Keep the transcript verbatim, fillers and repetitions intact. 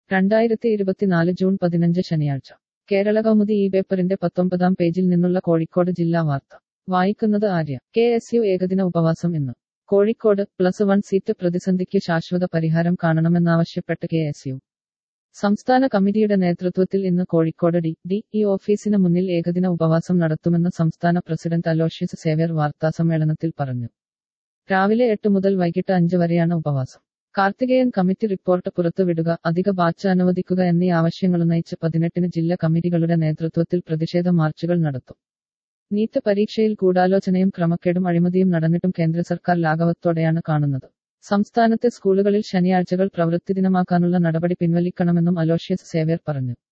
രണ്ടായിരത്തി ഇരുപത്തിനാല് ജൂൺ പതിനഞ്ച് ശനിയാഴ്ച കേരള കൗമുദി ഈ പേപ്പറിന്റെ പത്തൊമ്പതാം പേജിൽ നിന്നുള്ള കോഴിക്കോട് ജില്ലാ വാർത്ത വായിക്കുന്നത് ആര്യ. കെ എസ് യു ഏകദിന ഉപവാസം ഇന്ന്. കോഴിക്കോട് പ്ലസ് വൺ സീറ്റ് പ്രതിസന്ധിക്ക് ശാശ്വത പരിഹാരം കാണണമെന്നാവശ്യപ്പെട്ട് കെ എസ് യു സംസ്ഥാന കമ്മിറ്റിയുടെ നേതൃത്വത്തിൽ ഇന്ന് കോഴിക്കോട് ഡി ഡി ഇ ഓഫീസിന് മുന്നിൽ ഏകദിന ഉപവാസം നടത്തുമെന്ന് സംസ്ഥാന പ്രസിഡന്റ് അലോഷ്യസ് സേവ്യർ വാർത്താസമ്മേളനത്തിൽ പറഞ്ഞു. രാവിലെ എട്ട് മുതൽ വൈകിട്ട് അഞ്ച് വരെയാണ് ഉപവാസം. കാർത്തികേയൻ കമ്മിറ്റി റിപ്പോർട്ട് പുറത്തുവിടുക, അധിക ബാച്ച് അനുവദിക്കുക എന്നീ ആവശ്യങ്ങളുന്നയിച്ച് പതിനെട്ടിന് ജില്ലാ കമ്മിറ്റികളുടെ നേതൃത്വത്തിൽ പ്രതിഷേധ മാർച്ചുകൾ നടത്തും. നീറ്റ് പരീക്ഷയിൽ ഗൂഢാലോചനയും ക്രമക്കേടും അഴിമതിയും നടന്നിട്ടും കേന്ദ്ര സർക്കാർ ലാഘവത്തോടെയാണ് കാണുന്നത്. സംസ്ഥാനത്തെ സ്കൂളുകളിൽ ശനിയാഴ്ചകൾ പ്രവൃത്തിദിനമാക്കാനുള്ള നടപടി പിൻവലിക്കണമെന്നും അലോഷ്യസ് സേവ്യർ പറഞ്ഞു.